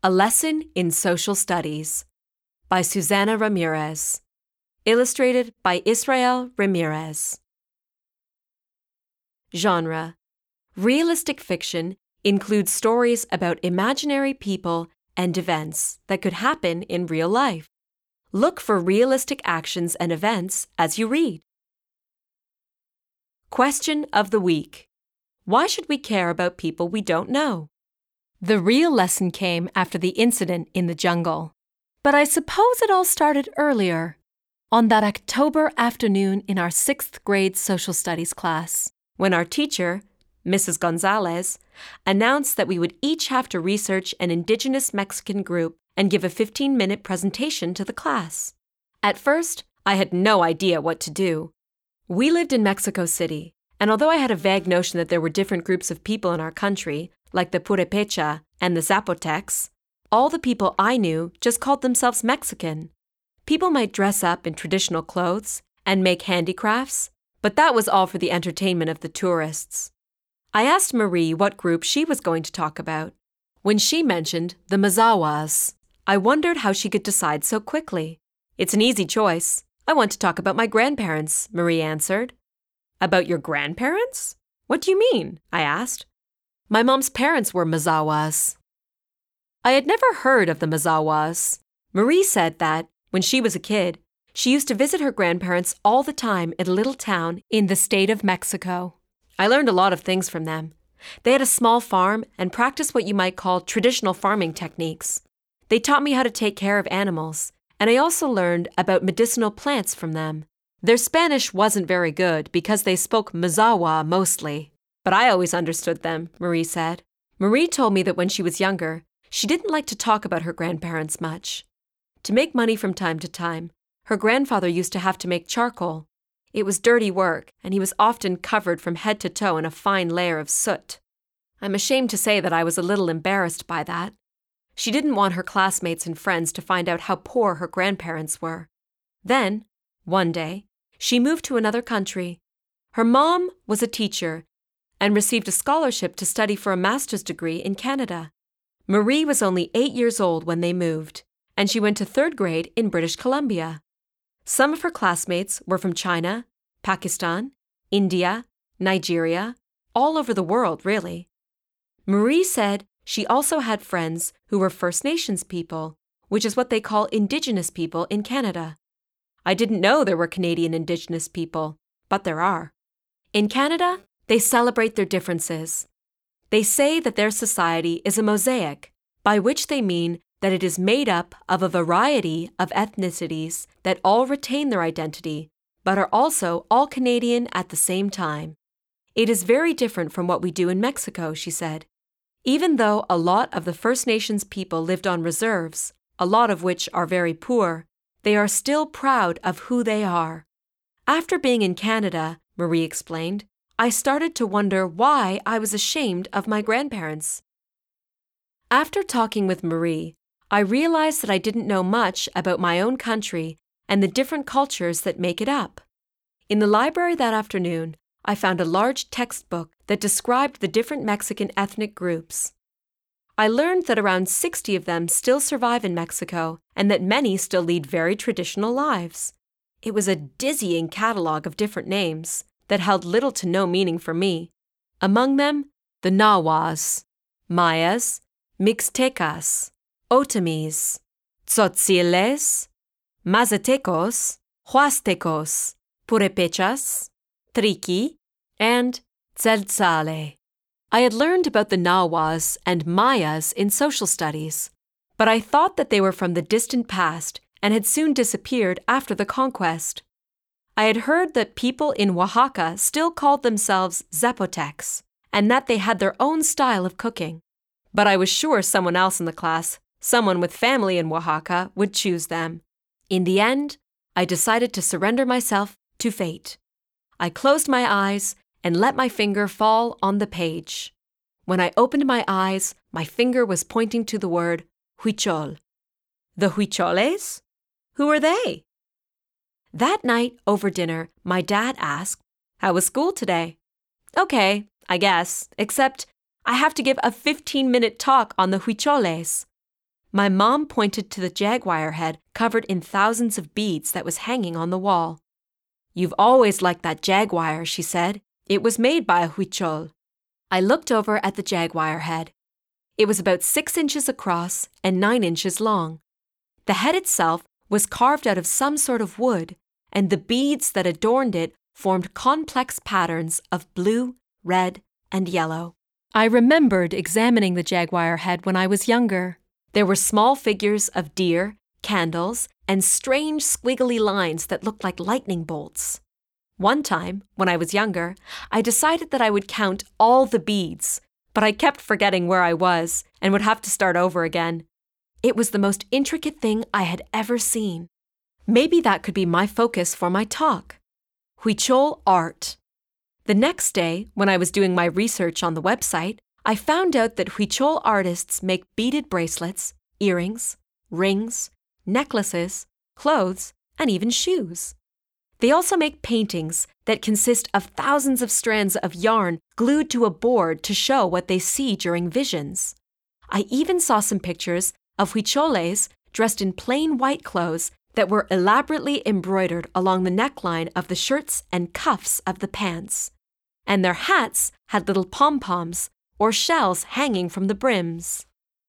A Lesson in Social Studies by Susana Ramirez. Illustrated by Israel Ramirez. Genre: realistic fiction includes stories about imaginary people and events that could happen in real life. Look for realistic actions and events as you read. Question of the week: why should we care about people we don't know? The real lesson came after the incident in the jungle. But I suppose it all started earlier, on that October afternoon in our 6th grade social studies class, when our teacher, Mrs. Gonzalez, announced that we would each have to research an indigenous Mexican group and give a 15-minute presentation to the class. At first, I had no idea what to do. We lived in Mexico City, and although I had a vague notion that there were different groups of people in our country, like the Purepecha and the Zapotecs, all the people I knew just called themselves Mexican. People might dress up in traditional clothes and make handicrafts, but that was all for the entertainment of the tourists. I asked Marie what group she was going to talk about. When she mentioned the Mazawas, I wondered how she could decide so quickly. "It's an easy choice. I want to talk about my grandparents," Marie answered. "About your grandparents? What do you mean?" I asked. "My mom's parents were Mazawas." I had never heard of the Mazawas. Marie said that, when she was a kid, she used to visit her grandparents all the time in a little town in the state of Mexico. I learned a lot of things from them. They had a small farm and practiced what you might call traditional farming techniques. They taught me how to take care of animals, and I also learned about medicinal plants from them. Their Spanish wasn't very good because they spoke Mazawa mostly. But I always understood them, Marie said. Marie told me that when she was younger, she didn't like to talk about her grandparents much. To make money from time to time, her grandfather used to have to make charcoal. It was dirty work, and he was often covered from head to toe in a fine layer of soot. I'm ashamed to say that I was a little embarrassed by that. She didn't want her classmates and friends to find out how poor her grandparents were. Then, one day, she moved to another country. Her mom was a teacher and received a scholarship to study for a master's degree in Canada. Marie was only 8 years old when they moved, and she went to 3rd grade in British Columbia. Some of her classmates were from China, Pakistan, India, Nigeria, all over the world, really. Marie said she also had friends who were First Nations people, which is what they call Indigenous people in Canada. I didn't know there were Canadian Indigenous people, but there are. In Canada, they celebrate their differences. They say that their society is a mosaic, by which they mean that it is made up of a variety of ethnicities that all retain their identity, but are also all Canadian at the same time. It is very different from what we do in Mexico, she said. Even though a lot of the First Nations people lived on reserves, a lot of which are very poor, they are still proud of who they are. After being in Canada, Marie explained, I started to wonder why I was ashamed of my grandparents. After talking with Marie, I realized that I didn't know much about my own country and the different cultures that make it up. In the library that afternoon, I found a large textbook that described the different Mexican ethnic groups. I learned that around 60 of them still survive in Mexico and that many still lead very traditional lives. It was a dizzying catalog of different names that held little to no meaning for me. Among them, the Nahuas, Mayas, Mixtecas, Otomis, Tzotziles, Mazatecos, Huastecos, Purepechas, Triqui, and Tzeltzale. I had learned about the Nahuas and Mayas in social studies, but I thought that they were from the distant past and had soon disappeared after the conquest. I had heard that people in Oaxaca still called themselves Zapotecs, and that they had their own style of cooking. But I was sure someone else in the class, someone with family in Oaxaca, would choose them. In the end, I decided to surrender myself to fate. I closed my eyes and let my finger fall on the page. When I opened my eyes, my finger was pointing to the word Huichol. The Huicholes? Who are they? That night, over dinner, my dad asked, "How was school today?" "Okay, I guess, except I have to give a 15-minute talk on the Huicholes." My mom pointed to the jaguar head covered in thousands of beads that was hanging on the wall. "You've always liked that jaguar," she said. "It was made by a huichol." I looked over at the jaguar head. It was about 6 inches across and 9 inches long. The head itself was carved out of some sort of wood, and the beads that adorned it formed complex patterns of blue, red, and yellow. I remembered examining the jaguar head when I was younger. There were small figures of deer, candles, and strange squiggly lines that looked like lightning bolts. One time, when I was younger, I decided that I would count all the beads, but I kept forgetting where I was and would have to start over again. It was the most intricate thing I had ever seen. Maybe that could be my focus for my talk. Huichol art. The next day, when I was doing my research on the website, I found out that Huichol artists make beaded bracelets, earrings, rings, necklaces, clothes, and even shoes. They also make paintings that consist of thousands of strands of yarn glued to a board to show what they see during visions. I even saw some pictures of huicholes dressed in plain white clothes that were elaborately embroidered along the neckline of the shirts and cuffs of the pants. And their hats had little pom-poms or shells hanging from the brims.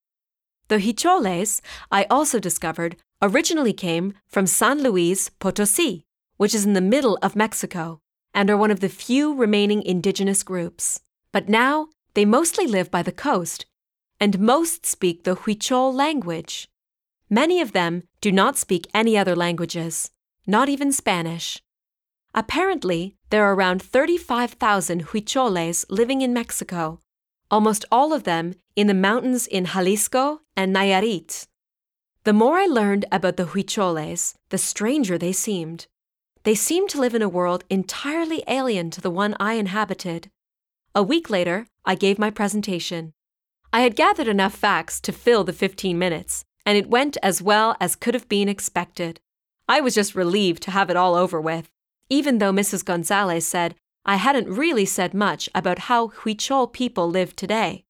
The huicholes, I also discovered, originally came from San Luis Potosí, which is in the middle of Mexico, and are one of the few remaining indigenous groups. But now, they mostly live by the coast, and most speak the Huichol language. Many of them do not speak any other languages, not even Spanish. Apparently, there are around 35,000 Huicholes living in Mexico, almost all of them in the mountains in Jalisco and Nayarit. The more I learned about the Huicholes, the stranger they seemed. They seemed to live in a world entirely alien to the one I inhabited. A week later, I gave my presentation. I had gathered enough facts to fill the 15 minutes, and it went as well as could have been expected. I was just relieved to have it all over with, even though Mrs. Gonzalez said I hadn't really said much about how Huichol people live today.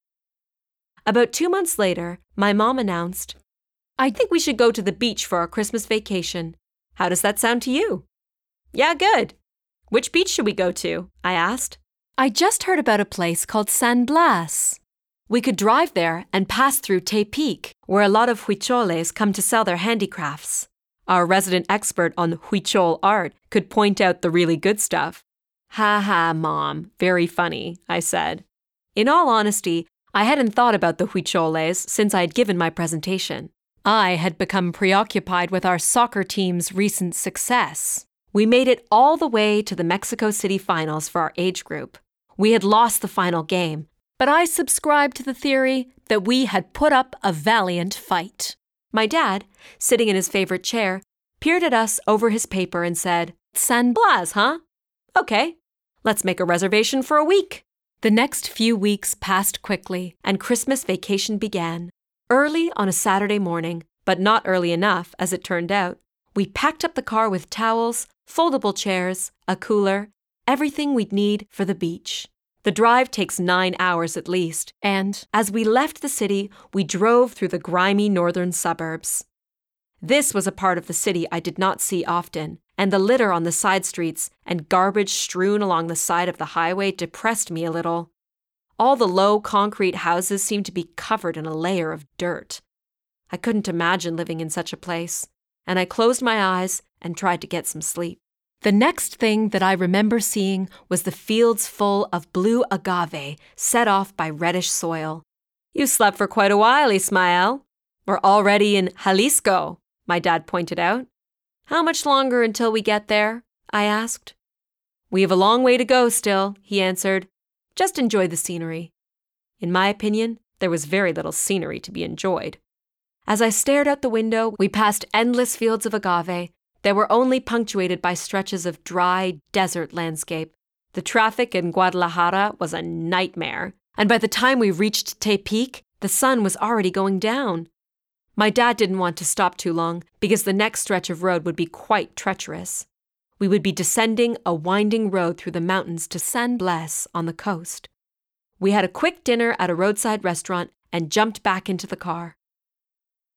About 2 months later, my mom announced, "I think we should go to the beach for our Christmas vacation. How does that sound to you?" "Yeah, good. Which beach should we go to?" I asked. "I just heard about a place called San Blas. We could drive there and pass through Tepic, where a lot of Huicholes come to sell their handicrafts. Our resident expert on Huichol art could point out the really good stuff." "Ha ha, Mom. Very funny," I said. In all honesty, I hadn't thought about the Huicholes since I had given my presentation. I had become preoccupied with our soccer team's recent success. We made it all the way to the Mexico City finals for our age group. We had lost the final game, but I subscribed to the theory that we had put up a valiant fight. My dad, sitting in his favorite chair, peered at us over his paper and said, "San Blas, huh? Okay, let's make a reservation for a week." The next few weeks passed quickly, and Christmas vacation began. Early on a Saturday morning, but not early enough, as it turned out, we packed up the car with towels, foldable chairs, a cooler, everything we'd need for the beach. The drive takes 9 hours at least, and as we left the city, we drove through the grimy northern suburbs. This was a part of the city I did not see often, and the litter on the side streets and garbage strewn along the side of the highway depressed me a little. All the low concrete houses seemed to be covered in a layer of dirt. I couldn't imagine living in such a place, and I closed my eyes and tried to get some sleep. The next thing that I remember seeing was the fields full of blue agave set off by reddish soil. "You slept for quite a while, Ismael. We're already in Jalisco," my dad pointed out. "How much longer until we get there?" I asked. "We have a long way to go still," he answered. "Just enjoy the scenery." In my opinion, there was very little scenery to be enjoyed. As I stared out the window, we passed endless fields of agave that were only punctuated by stretches of dry desert landscape. The traffic in Guadalajara was a nightmare, and by the time we reached Tepic, the sun was already going down. My dad didn't want to stop too long because the next stretch of road would be quite treacherous. We would be descending a winding road through the mountains to San Blas on the coast. We had a quick dinner at a roadside restaurant and jumped back into the car.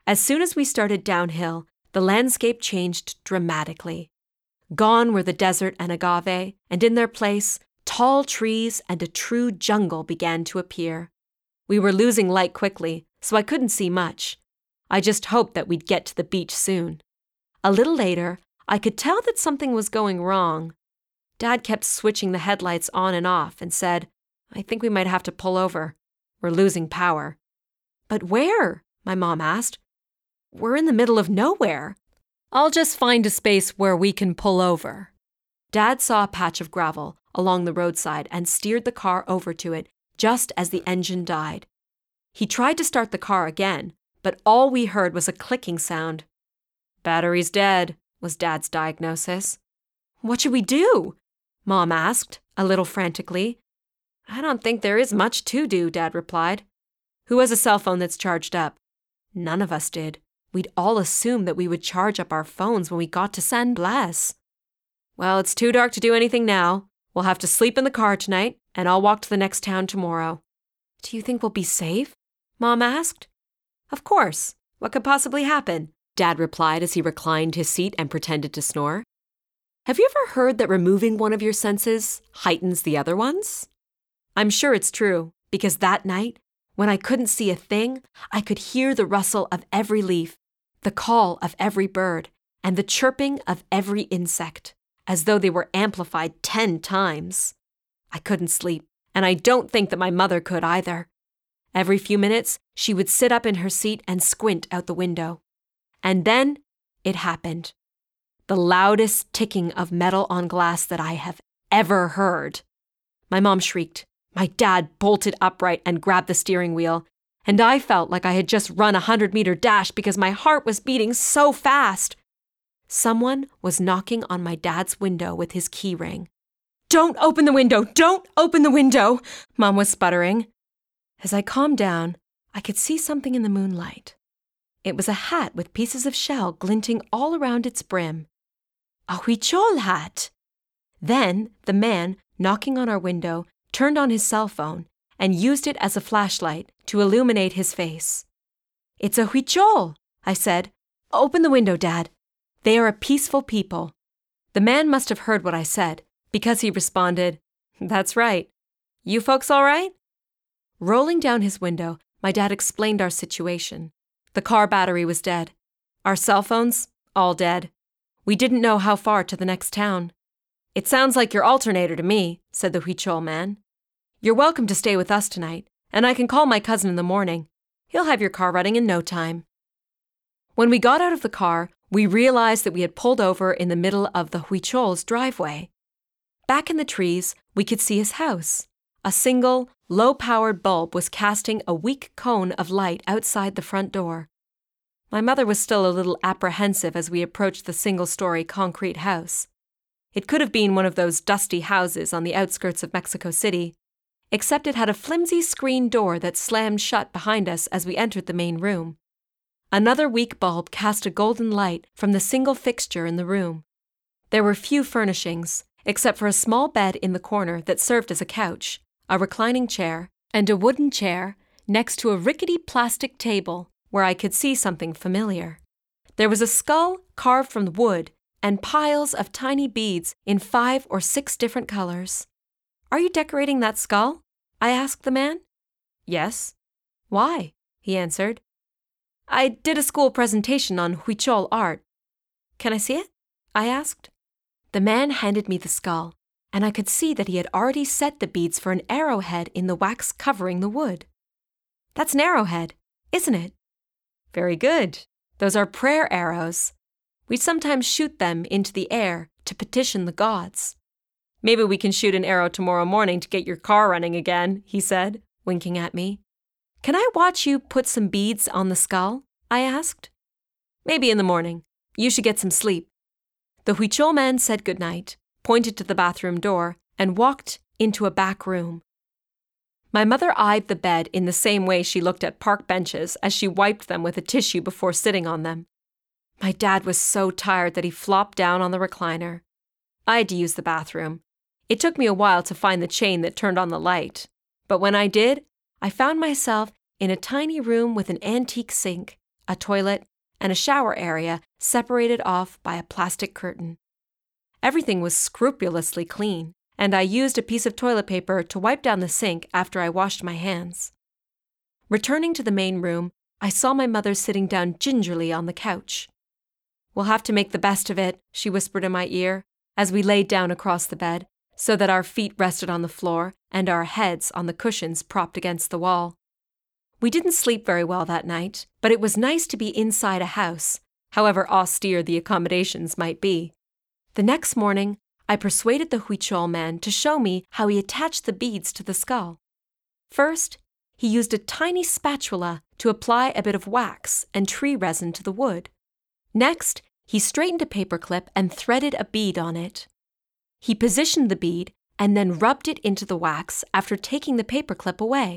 As soon as we started downhill, the landscape changed dramatically. Gone were the desert and agave, and in their place, tall trees and a true jungle began to appear. We were losing light quickly, so I couldn't see much. I just hoped that we'd get to the beach soon. A little later, I could tell that something was going wrong. Dad kept switching the headlights on and off and said, "I think we might have to pull over. We're losing power." "But where?" my mom asked. "We're in the middle of nowhere." "I'll just find a space where we can pull over." Dad saw a patch of gravel along the roadside and steered the car over to it just as the engine died. He tried to start the car again, but all we heard was a clicking sound. "Battery's dead," was Dad's diagnosis. "What should we do?" Mom asked, a little frantically. "I don't think there is much to do," Dad replied. "Who has a cell phone that's charged up?" None of us did. We'd all assumed that we would charge up our phones when we got to San Blas. "Well, it's too dark to do anything now. We'll have to sleep in the car tonight, and I'll walk to the next town tomorrow." "Do you think we'll be safe?" Mom asked. "Of course. What could possibly happen?" Dad replied as he reclined his seat and pretended to snore. "Have you ever heard that removing one of your senses heightens the other ones?" I'm sure it's true, because that night, when I couldn't see a thing, I could hear the rustle of every leaf, the call of every bird, and the chirping of every insect, as though they were amplified 10 times. I couldn't sleep, and I don't think that my mother could either. Every few minutes, she would sit up in her seat and squint out the window. And then it happened. The loudest ticking of metal on glass that I have ever heard. My mom shrieked. My dad bolted upright and grabbed the steering wheel, and I felt like I had just run a 100-meter dash because my heart was beating so fast. Someone was knocking on my dad's window with his key ring. "Don't open the window! Don't open the window!" Mom was sputtering. As I calmed down, I could see something in the moonlight. It was a hat with pieces of shell glinting all around its brim. A huichol hat! Then the man knocking on our window turned on his cell phone and used it as a flashlight to illuminate his face. "It's a huichol," I said. "Open the window, Dad. They are a peaceful people." The man must have heard what I said, because he responded, "That's right. You folks all right?" Rolling down his window, my dad explained our situation. The car battery was dead. Our cell phones, all dead. We didn't know how far to the next town. "It sounds like your alternator to me," said the huichol man. "You're welcome to stay with us tonight, and I can call my cousin in the morning. He'll have your car running in no time." When we got out of the car, we realized that we had pulled over in the middle of the huichol's driveway. Back in the trees, we could see his house. A single, low-powered bulb was casting a weak cone of light outside the front door. My mother was still a little apprehensive as we approached the single-story concrete house. It could have been one of those dusty houses on the outskirts of Mexico City, except it had a flimsy screen door that slammed shut behind us as we entered the main room. Another weak bulb cast a golden light from the single fixture in the room. There were few furnishings, except for a small bed in the corner that served as a couch, a reclining chair, and a wooden chair next to a rickety plastic table where I could see something familiar. There was a skull carved from wood and piles of tiny beads in 5 or 6 different colors. "Are you decorating that skull?" I asked the man. "Yes." "Why?" he answered. "I did a school presentation on huichol art." "Can I see it?" I asked. The man handed me the skull, and I could see that he had already set the beads for an arrowhead in the wax covering the wood. "That's an arrowhead, isn't it?" "Very good. Those are prayer arrows. We sometimes shoot them into the air to petition the gods." "Maybe we can shoot an arrow tomorrow morning to get your car running again," he said, winking at me. "Can I watch you put some beads on the skull?" I asked. "Maybe in the morning. You should get some sleep." The huichol man said goodnight, pointed to the bathroom door, and walked into a back room. My mother eyed the bed in the same way she looked at park benches as she wiped them with a tissue before sitting on them. My dad was so tired that he flopped down on the recliner. I had to use the bathroom. It took me a while to find the chain that turned on the light, but when I did, I found myself in a tiny room with an antique sink, a toilet, and a shower area separated off by a plastic curtain. Everything was scrupulously clean, and I used a piece of toilet paper to wipe down the sink after I washed my hands. Returning to the main room, I saw my mother sitting down gingerly on the couch. "We'll have to make the best of it," she whispered in my ear, as we laid down across the bed, so that our feet rested on the floor and our heads on the cushions propped against the wall. We didn't sleep very well that night, but it was nice to be inside a house, however austere the accommodations might be. The next morning, I persuaded the Huichol man to show me how he attached the beads to the skull. First, he used a tiny spatula to apply a bit of wax and tree resin to the wood. Next, he straightened a paperclip and threaded a bead on it. He positioned the bead and then rubbed it into the wax after taking the paperclip away.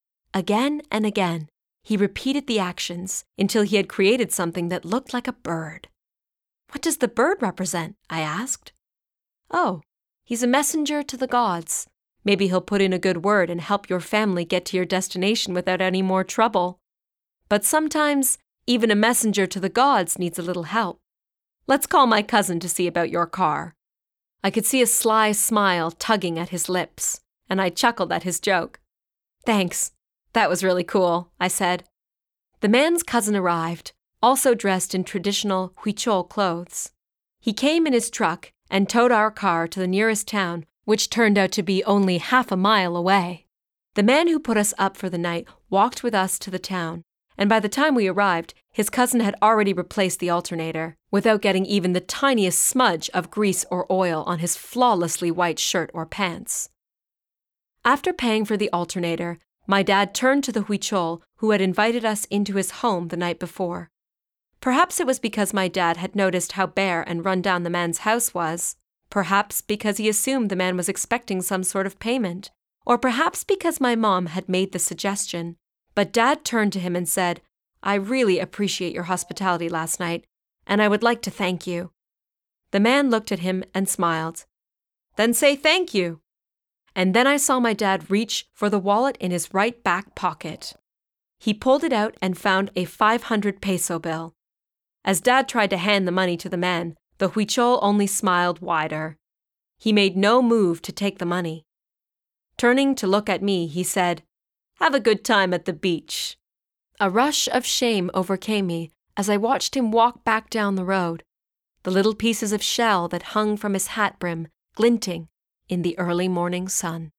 Again and again, he repeated the actions until he had created something that looked like a bird. "What does the bird represent?" I asked. "Oh, he's a messenger to the gods. Maybe he'll put in a good word and help your family get to your destination without any more trouble. But sometimes, even a messenger to the gods needs a little help. Let's call my cousin to see about your car." I could see a sly smile tugging at his lips, and I chuckled at his joke. "Thanks. That was really cool," I said. The man's cousin arrived, also dressed in traditional Huichol clothes. He came in his truck and towed our car to the nearest town, which turned out to be only half a mile away. The man who put us up for the night walked with us to the town, and by the time we arrived, his cousin had already replaced the alternator, without getting even the tiniest smudge of grease or oil on his flawlessly white shirt or pants. After paying for the alternator, my dad turned to the Huichol who had invited us into his home the night before. Perhaps it was because my dad had noticed how bare and run down the man's house was, perhaps because he assumed the man was expecting some sort of payment, or perhaps because my mom had made the suggestion. But Dad turned to him and said, "I really appreciate your hospitality last night, and I would like to thank you." The man looked at him and smiled. "Then say thank you." And then I saw my dad reach for the wallet in his right back pocket. He pulled it out and found a 500 peso bill. As Dad tried to hand the money to the man, the Huichol only smiled wider. He made no move to take the money. Turning to look at me, he said, "Have a good time at the beach." A rush of shame overcame me as I watched him walk back down the road, the little pieces of shell that hung from his hat brim glinting in the early morning sun.